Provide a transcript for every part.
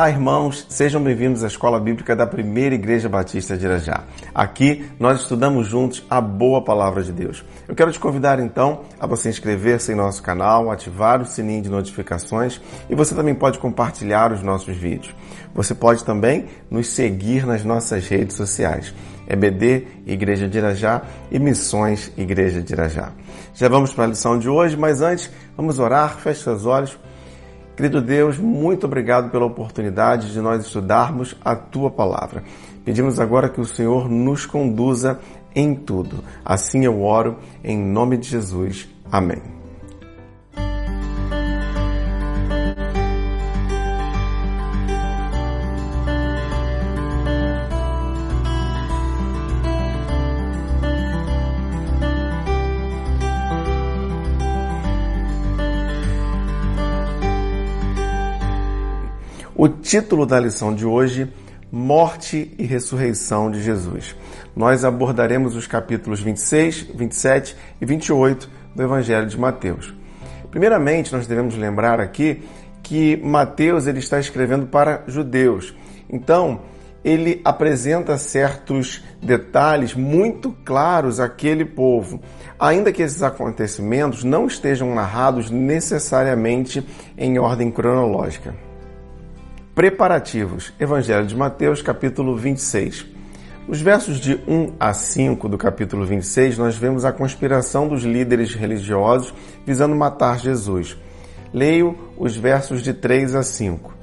Olá, irmãos, sejam bem-vindos à Escola Bíblica da Primeira Igreja Batista de Irajá. Aqui nós estudamos juntos a boa palavra de Deus. Eu quero te convidar então a você inscrever-se em nosso canal, ativar o sininho de notificações e você também pode compartilhar os nossos vídeos. Você pode também nos seguir nas nossas redes sociais. EBD, Igreja de Irajá e Missões Igreja de Irajá. Já vamos para a lição de hoje, mas antes vamos orar, feche seus olhos. Querido Deus, muito obrigado pela oportunidade de nós estudarmos a Tua Palavra. Pedimos agora que o Senhor nos conduza em tudo. Assim eu oro, em nome de Jesus. Amém. O título da lição de hoje, Morte e Ressurreição de Jesus. Nós abordaremos os capítulos 26, 27 e 28 do Evangelho de Mateus. Primeiramente, nós devemos lembrar aqui que Mateus ele está escrevendo para judeus. Então, ele apresenta certos detalhes muito claros àquele povo, ainda que esses acontecimentos não estejam narrados necessariamente em ordem cronológica. Preparativos. Evangelho de Mateus, capítulo 26. Nos versos de 1 a 5 do capítulo 26, nós vemos a conspiração dos líderes religiosos visando matar Jesus. Leio os versos de 3 a 5.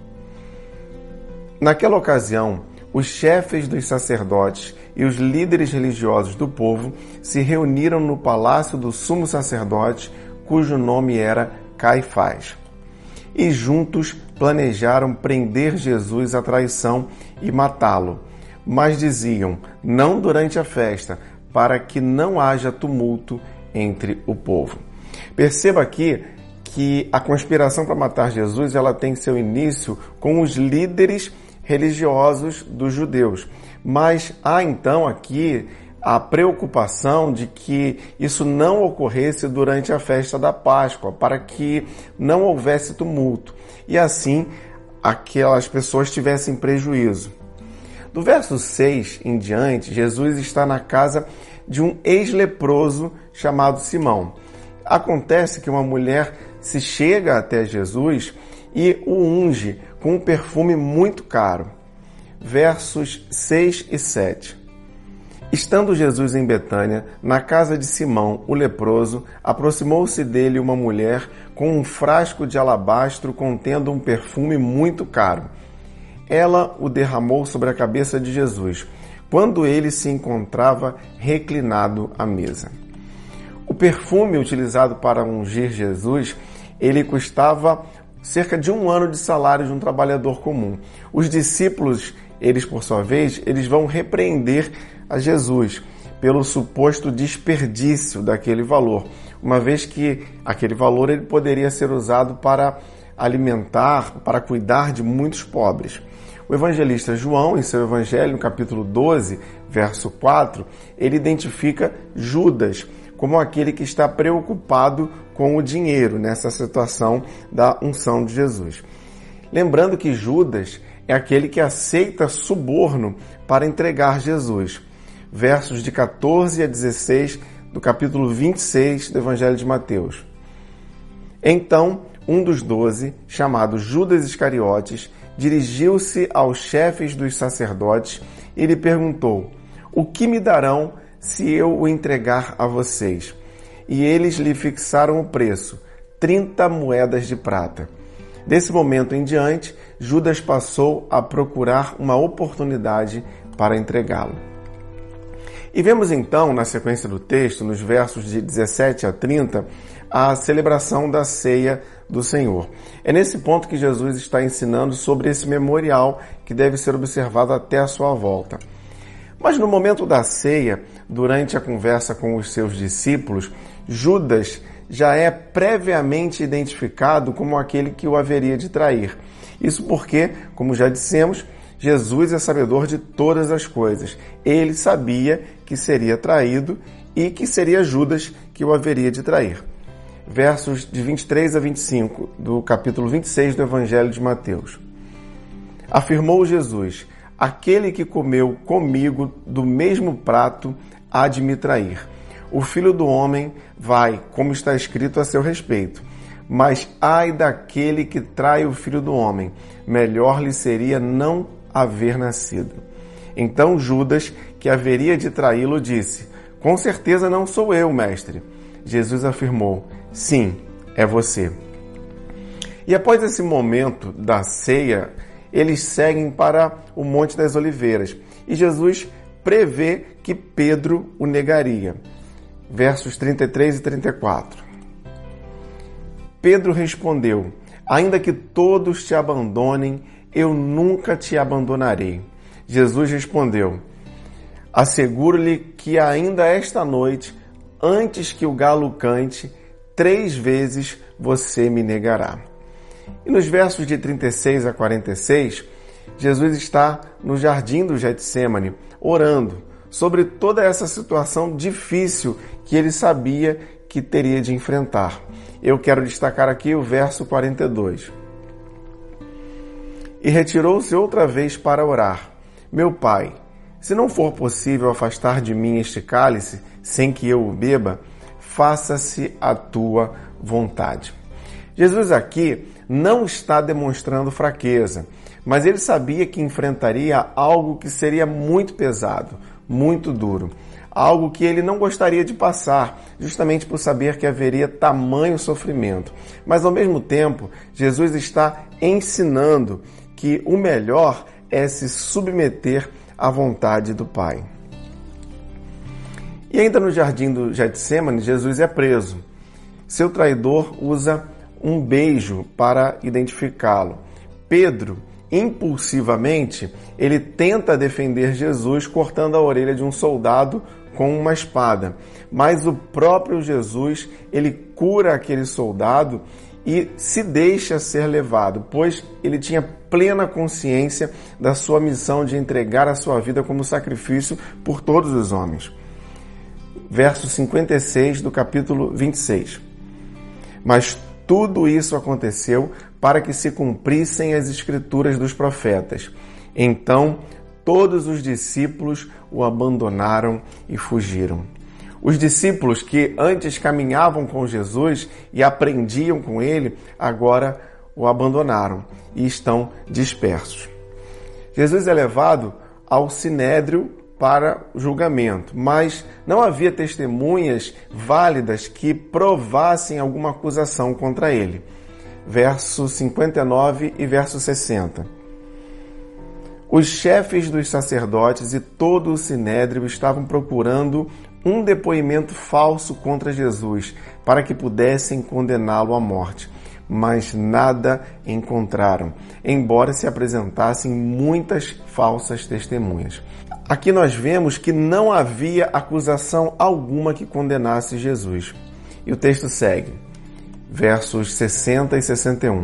Naquela ocasião, os chefes dos sacerdotes e os líderes religiosos do povo se reuniram no palácio do sumo sacerdote, cujo nome era Caifás. E juntos planejaram prender Jesus à traição e matá-lo. Mas diziam, não durante a festa, para que não haja tumulto entre o povo. Perceba aqui que a conspiração para matar Jesus ela tem seu início com os líderes religiosos dos judeus. Mas há então aqui a preocupação de que isso não ocorresse durante a festa da Páscoa, para que não houvesse tumulto e assim aquelas pessoas tivessem prejuízo. Do verso 6 em diante, Jesus está na casa de um ex-leproso chamado Simão. Acontece que uma mulher se chega até Jesus e o unge com um perfume muito caro. Versos 6 e 7. Estando Jesus em Betânia, na casa de Simão, o leproso, aproximou-se dele uma mulher com um frasco de alabastro contendo um perfume muito caro. Ela o derramou sobre a cabeça de Jesus, quando ele se encontrava reclinado à mesa. O perfume utilizado para ungir Jesus, ele custava cerca de 1 ano de salário de um trabalhador comum. Os discípulos, eles por sua vez, eles vão repreender a Jesus pelo suposto desperdício daquele valor, uma vez que aquele valor ele poderia ser usado para alimentar, para cuidar de muitos pobres. O evangelista João, em seu evangelho, no capítulo 12, verso 4, ele identifica Judas como aquele que está preocupado com o dinheiro nessa situação da unção de Jesus. Lembrando que Judas é aquele que aceita suborno para entregar Jesus. Versos de 14 a 16 do capítulo 26 do Evangelho de Mateus. Então, um dos 12, chamado Judas Iscariotes, dirigiu-se aos chefes dos sacerdotes e lhe perguntou, o que me darão se eu o entregar a vocês? E eles lhe fixaram o preço, 30 moedas de prata. Desse momento em diante, Judas passou a procurar uma oportunidade para entregá-lo. E vemos então, na sequência do texto, nos versos de 17 a 30, a celebração da ceia do Senhor. É nesse ponto que Jesus está ensinando sobre esse memorial que deve ser observado até a sua volta. Mas no momento da ceia, durante a conversa com os seus discípulos, Judas já é previamente identificado como aquele que o haveria de trair. Isso porque, como já dissemos, Jesus é sabedor de todas as coisas. Ele sabia que seria traído e que seria Judas que o haveria de trair. Versos de 23 a 25 do capítulo 26 do Evangelho de Mateus. Afirmou Jesus: aquele que comeu comigo do mesmo prato há de me trair. O Filho do Homem vai, como está escrito a seu respeito. Mas ai daquele que trai o Filho do Homem, melhor lhe seria não haver nascido. Então Judas, que haveria de traí-lo, disse: com certeza não sou eu, mestre. Jesus afirmou: sim, é você. E após esse momento da ceia, eles seguem para o Monte das Oliveiras. E Jesus prevê que Pedro o negaria. Versos 33 e 34. Pedro respondeu: ainda que todos te abandonem, eu nunca te abandonarei. Jesus respondeu: asseguro-lhe que ainda esta noite, antes que o galo cante, 3 vezes você me negará. E nos versos de 36 a 46, Jesus está no jardim do Getsêmani, orando sobre toda essa situação difícil que ele sabia que teria de enfrentar. Eu quero destacar aqui o verso 42. E retirou-se outra vez para orar. Meu Pai, se não for possível afastar de mim este cálice, sem que eu o beba, faça-se a tua vontade. Jesus aqui não está demonstrando fraqueza, mas ele sabia que enfrentaria algo que seria muito pesado, muito duro. Algo que ele não gostaria de passar, justamente por saber que haveria tamanho sofrimento. Mas, ao mesmo tempo, Jesus está ensinando que o melhor é se submeter à vontade do Pai. E ainda no jardim do Getsêmani, Jesus é preso. Seu traidor usa um beijo para identificá-lo. Pedro, impulsivamente, ele tenta defender Jesus cortando a orelha de um soldado com uma espada. Mas o próprio Jesus, ele cura aquele soldado e se deixa ser levado, pois ele tinha plena consciência da sua missão de entregar a sua vida como sacrifício por todos os homens. Verso 56 do capítulo 26. Mas tudo isso aconteceu para que se cumprissem as escrituras dos profetas. Então, todos os discípulos o abandonaram e fugiram. Os discípulos que antes caminhavam com Jesus e aprendiam com ele, agora o abandonaram e estão dispersos. Jesus é levado ao Sinédrio para julgamento, mas não havia testemunhas válidas que provassem alguma acusação contra ele. Verso 59 e verso 60. Os chefes dos sacerdotes e todo o Sinédrio estavam procurando um depoimento falso contra Jesus, para que pudessem condená-lo à morte. Mas nada encontraram, embora se apresentassem muitas falsas testemunhas. Aqui nós vemos que não havia acusação alguma que condenasse Jesus. E o texto segue, versos 60 e 61.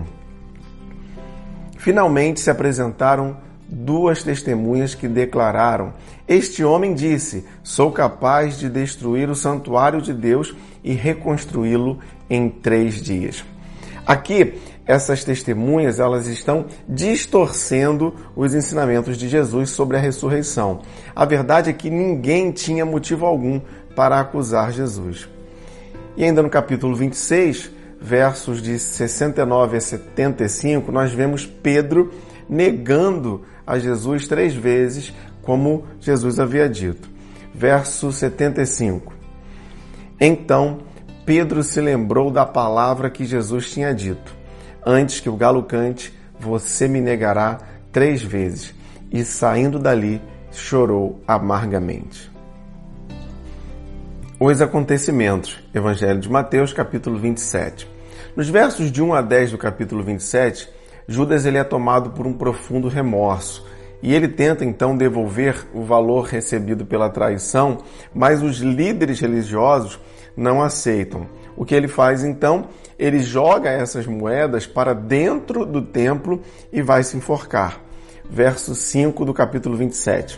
Finalmente se apresentaram 2 testemunhas que declararam: este homem disse, sou capaz de destruir o santuário de Deus e reconstruí-lo em 3 dias. Aqui, essas testemunhas, elas estão distorcendo os ensinamentos de Jesus sobre a ressurreição. A verdade é que ninguém tinha motivo algum para acusar Jesus. E ainda no capítulo 26, versos de 69 a 75, nós vemos Pedro negando a Jesus 3 vezes, como Jesus havia dito. Verso 75. Então, Pedro se lembrou da palavra que Jesus tinha dito: antes que o galo cante, você me negará 3 vezes. E saindo dali, chorou amargamente. Os acontecimentos. Evangelho de Mateus, capítulo 27. Nos versos de 1 a 10 do capítulo 27, Judas ele é tomado por um profundo remorso. E ele tenta então devolver o valor recebido pela traição, mas os líderes religiosos não aceitam. O que ele faz então? Ele joga essas moedas para dentro do templo e vai se enforcar. Verso 5 do capítulo 27.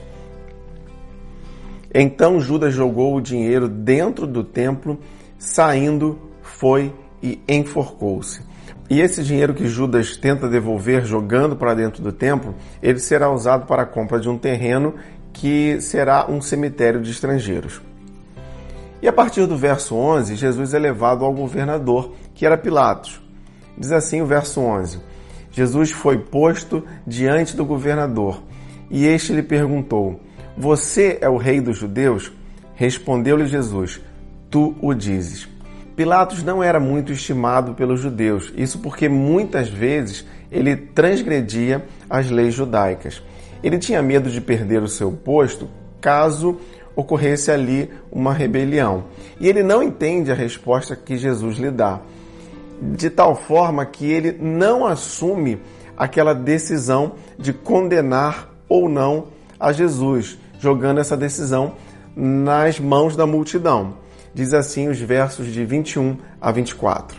Então Judas jogou o dinheiro dentro do templo, saindo, foi e enforcou-se. E esse dinheiro que Judas tenta devolver jogando para dentro do templo, ele será usado para a compra de um terreno que será um cemitério de estrangeiros. E a partir do verso 11, Jesus é levado ao governador, que era Pilatos. Diz assim o verso 11: Jesus foi posto diante do governador, e este lhe perguntou: Você é o rei dos judeus? Respondeu-lhe Jesus: Tu o dizes. Pilatos não era muito estimado pelos judeus, isso porque muitas vezes ele transgredia as leis judaicas. Ele tinha medo de perder o seu posto caso ocorresse ali uma rebelião. E ele não entende a resposta que Jesus lhe dá, de tal forma que ele não assume aquela decisão de condenar ou não a Jesus, jogando essa decisão nas mãos da multidão. Diz assim os versos de 21 a 24.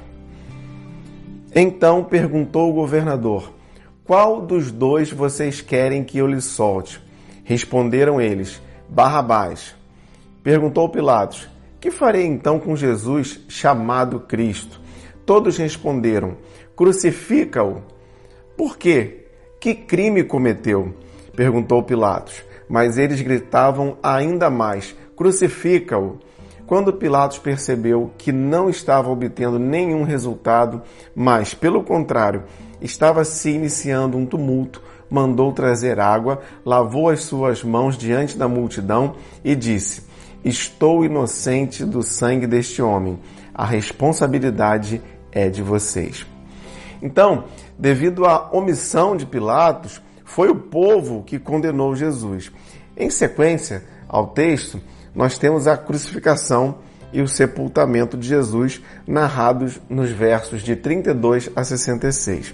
Então perguntou o governador: Qual dos dois vocês querem que eu lhe solte? Responderam eles: Barrabás. Perguntou Pilatos: Que farei então com Jesus, chamado Cristo? Todos responderam: Crucifica-o. Por quê? Que crime cometeu? Perguntou Pilatos. Mas eles gritavam ainda mais: Crucifica-o. Quando Pilatos percebeu que não estava obtendo nenhum resultado, mas, pelo contrário, estava se iniciando um tumulto, mandou trazer água, lavou as suas mãos diante da multidão e disse: Estou inocente do sangue deste homem. A responsabilidade é de vocês. Então, devido à omissão de Pilatos, foi o povo que condenou Jesus. Em sequência ao texto, nós temos a crucificação e o sepultamento de Jesus narrados nos versos de 32 a 66.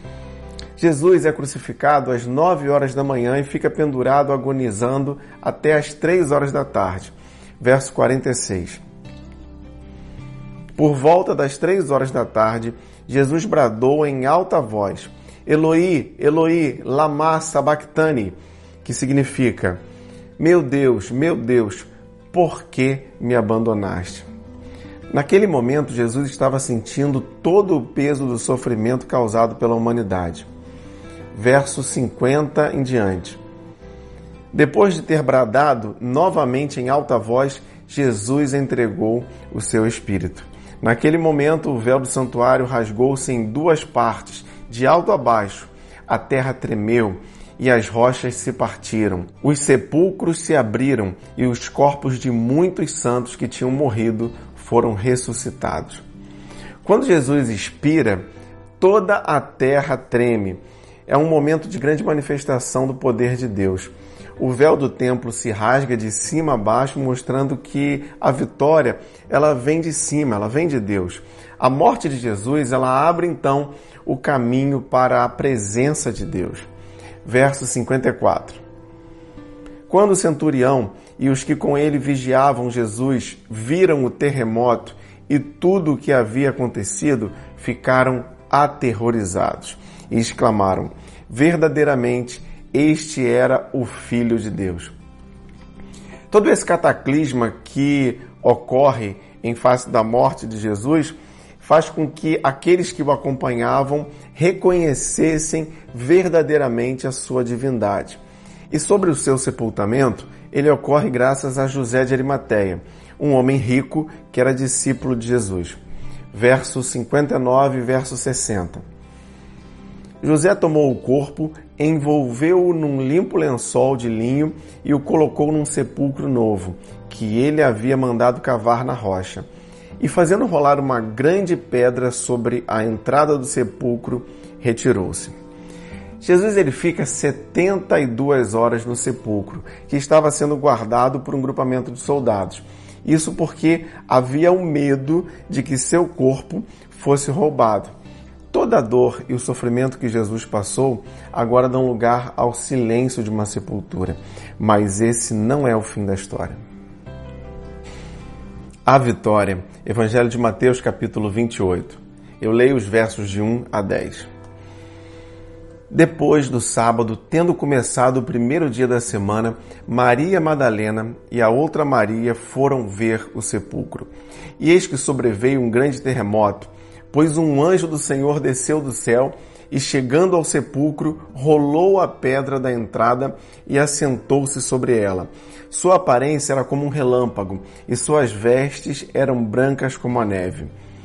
Jesus é crucificado às 9 horas da manhã e fica pendurado agonizando até às 3 horas da tarde. Verso 46. Por volta das 3 horas da tarde, Jesus bradou em alta voz: Eloi, Eloi, lama sabachthani, que significa: meu Deus, por que me abandonaste? Naquele momento, Jesus estava sentindo todo o peso do sofrimento causado pela humanidade. Verso 50 em diante. Depois de ter bradado novamente em alta voz, Jesus entregou o seu espírito. Naquele momento, o véu do santuário rasgou-se em 2 partes, de alto a baixo. A terra tremeu e as rochas se partiram. Os sepulcros se abriram e os corpos de muitos santos que tinham morrido foram ressuscitados. Quando Jesus expira, toda a terra treme. É um momento de grande manifestação do poder de Deus. O véu do templo se rasga de cima a baixo, mostrando que a vitória ela vem de cima, ela vem de Deus. A morte de Jesus ela abre então o caminho para a presença de Deus. Verso 54. Quando o centurião e os que com ele vigiavam Jesus viram o terremoto e tudo o que havia acontecido, ficaram aterrorizados e exclamaram: verdadeiramente, este era o Filho de Deus. Todo esse cataclisma que ocorre em face da morte de Jesus faz com que aqueles que o acompanhavam reconhecessem verdadeiramente a sua divindade. E sobre o seu sepultamento, ele ocorre graças a José de Arimateia, um homem rico que era discípulo de Jesus. Verso 59 e verso 60. José tomou o corpo, envolveu-o num limpo lençol de linho e o colocou num sepulcro novo, que ele havia mandado cavar na rocha. E fazendo rolar uma grande pedra sobre a entrada do sepulcro, retirou-se. Jesus ele fica 72 horas no sepulcro, que estava sendo guardado por um grupamento de soldados. Isso porque havia o medo de que seu corpo fosse roubado. Toda a dor e o sofrimento que Jesus passou agora dão lugar ao silêncio de uma sepultura. Mas esse não é o fim da história. A vitória. Evangelho de Mateus, capítulo 28. Eu leio os versos de 1 a 10. Depois do sábado, tendo começado o primeiro dia da semana, Maria Madalena e a outra Maria foram ver o sepulcro. E eis que sobreveio um grande terremoto, pois um anjo do Senhor desceu do céu e, chegando ao sepulcro, rolou a pedra da entrada e assentou-se sobre ela. Sua aparência era como um relâmpago e suas vestes eram brancas como a neve.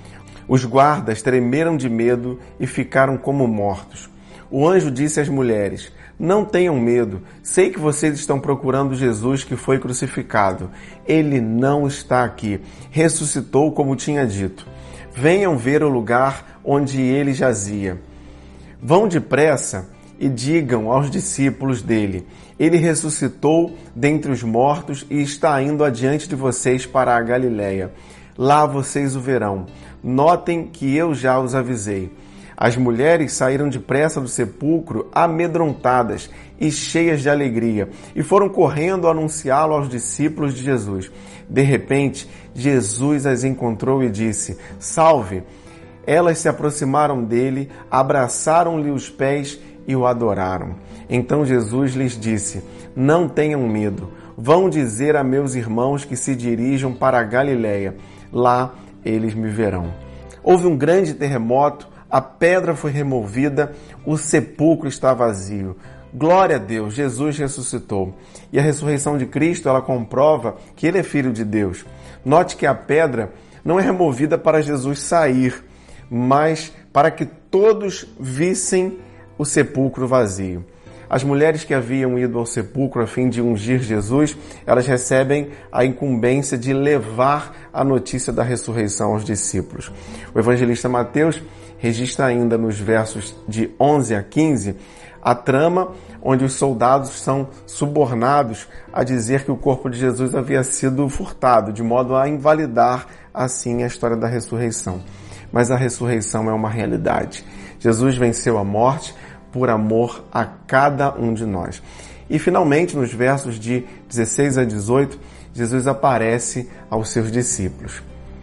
Os guardas tremeram de medo e ficaram como mortos. O anjo disse às mulheres: não tenham medo, sei que vocês estão procurando Jesus que foi crucificado. Ele não está aqui, ressuscitou como tinha dito. Venham ver o lugar onde ele jazia. Vão depressa e digam aos discípulos dele: ele ressuscitou dentre os mortos e está indo adiante de vocês para a Galileia. Lá vocês o verão. Notem que eu já os avisei. As mulheres saíram depressa do sepulcro, amedrontadas e cheias de alegria, e foram correndo anunciá-lo aos discípulos de Jesus. De repente, Jesus as encontrou e disse: salve! Elas se aproximaram dele, abraçaram-lhe os pés e o adoraram. Então Jesus lhes disse: não tenham medo. Vão dizer a meus irmãos que se dirijam para a Galileia. Lá eles me verão. Houve um grande terremoto, a pedra foi removida, o sepulcro está vazio. Glória a Deus, Jesus ressuscitou. E a ressurreição de Cristo, ela comprova que ele é filho de Deus. Note que a pedra não é removida para Jesus sair, mas para que todos vissem o sepulcro vazio. As mulheres que haviam ido ao sepulcro a fim de ungir Jesus, elas recebem a incumbência de levar a notícia da ressurreição aos discípulos. O evangelista Mateus registra ainda nos versos de 11 a 15 a trama onde os soldados são subornados a dizer que o corpo de Jesus havia sido furtado, de modo a invalidar assim a história da ressurreição. Mas a ressurreição é uma realidade. Jesus venceu a morte por amor a cada um de nós. E finalmente, nos versos de 16 a 18, Jesus aparece aos seus discípulos.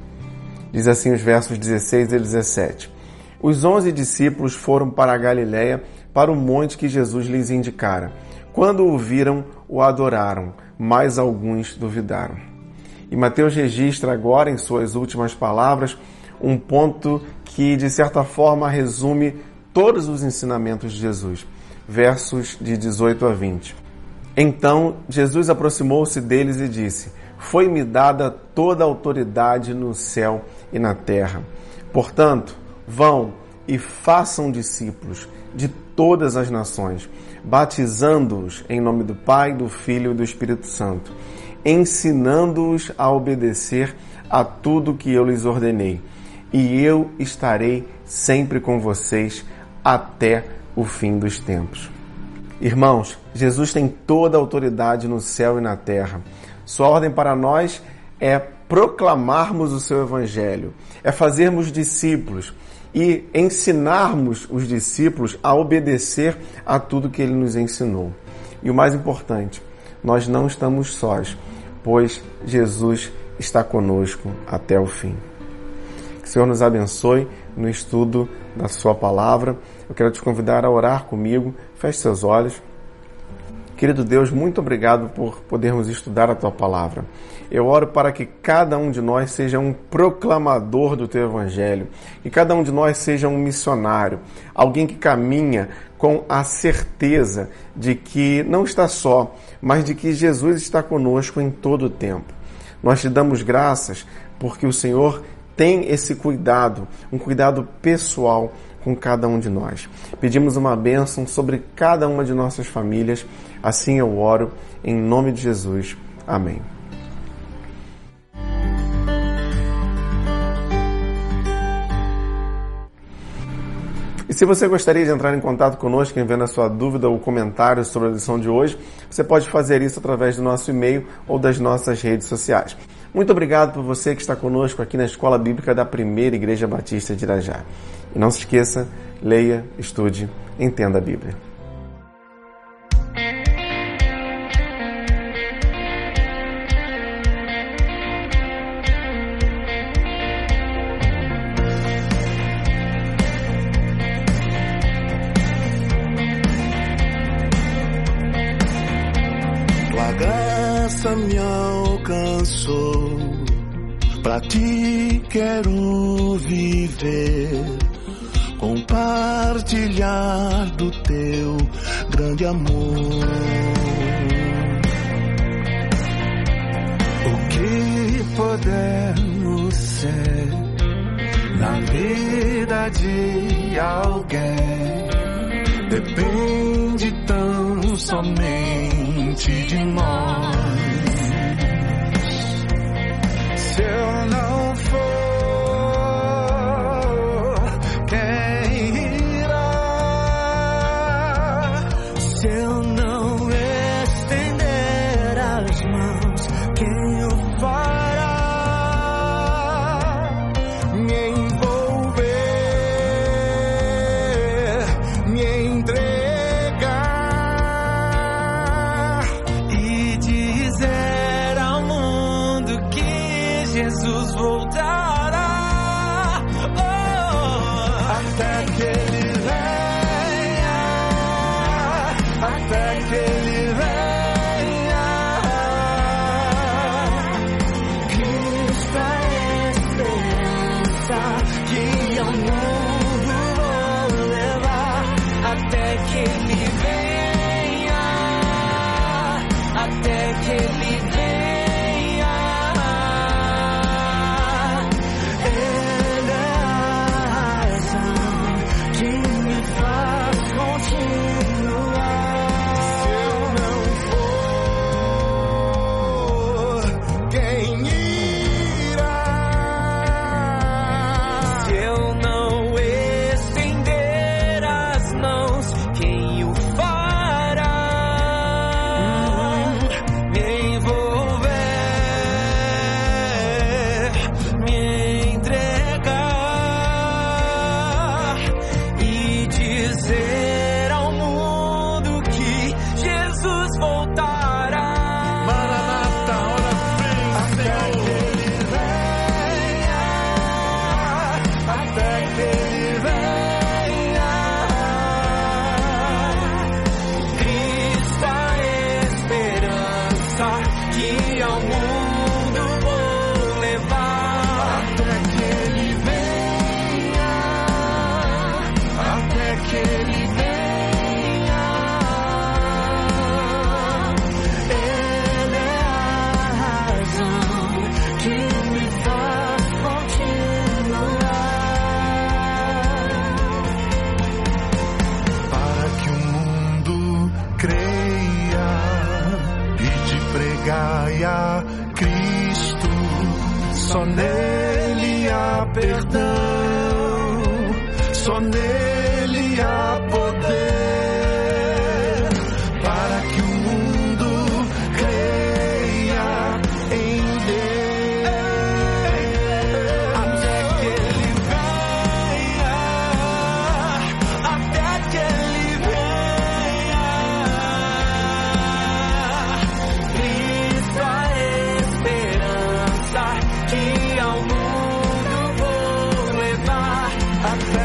Diz assim os versos 16 e 17. Os 11 discípulos foram para a Galileia, para o monte que Jesus lhes indicara. Quando o viram, o adoraram, mas alguns duvidaram. E Mateus registra agora, em suas últimas palavras, um ponto que, de certa forma, resume todos os ensinamentos de Jesus. Versos de 18 a 20. Então, Jesus aproximou-se deles e disse: foi-me dada toda a autoridade no céu e na terra. Portanto, vão e façam discípulos de todas as nações, batizando-os em nome do Pai, do Filho e do Espírito Santo, ensinando-os a obedecer a tudo que eu lhes ordenei. E eu estarei sempre com vocês até o fim dos tempos. Irmãos, Jesus tem toda a autoridade no céu e na terra. Sua ordem para nós é proclamarmos o seu evangelho, é fazermos discípulos e ensinarmos os discípulos a obedecer a tudo que ele nos ensinou. E o mais importante, nós não estamos sós, pois Jesus está conosco até o fim. Que o Senhor nos abençoe no estudo da sua palavra. Eu quero te convidar a orar comigo. Feche seus olhos. Querido Deus, muito obrigado por podermos estudar a tua palavra. Eu oro para que cada um de nós seja um proclamador do teu evangelho, que cada um de nós seja um missionário, alguém que caminha com a certeza de que não está só, mas de que Jesus está conosco em todo o tempo. Nós te damos graças porque o Senhor tem esse cuidado, um cuidado pessoal com cada um de nós. Pedimos uma bênção sobre cada uma de nossas famílias. Assim eu oro, em nome de Jesus. Amém. E se você gostaria de entrar em contato conosco, enviando a sua dúvida ou comentário sobre a lição de hoje, você pode fazer isso através do nosso e-mail ou das nossas redes sociais. Muito obrigado por você que está conosco aqui na Escola Bíblica da Primeira Igreja Batista de Irajá. E não se esqueça, leia, estude, entenda a Bíblia. Tua graça me alcançou, pra ti quero vir. me ver compartilhar do teu grande amor. O que podemos ser na vida de alguém depende tão somente de nós. Se eu não for, quem irá? Se eu não estender as mãos, quem o fará? Me envolver, me entregar e dizer ao mundo que Jesus voltará. Até que ele venha, até que ele venha. Cristo é a esperança que ao mundo vou levar. Até que ele venha, até que ele venha. Ele é a razão que me faz continuar. Se eu não for, quem irá? Se eu não estender as mãos, quem o fará? Me envolver, me entregar e dizer ao mundo que Jesus voltará. Maranata, hora vem, até que ele venha, até que ele venha. Cristo a esperança que ao mundo vou levar. Até que ele venha, até que ele venha. Ele é a razão que me faz continuar. Para que o mundo creia e te pregai a Cristo, só nele há perdão, só nele há poder. Para que o mundo creia em Deus. Até que ele venha, até que ele venha. Cristo a esperança que ao mundo vou levar. Até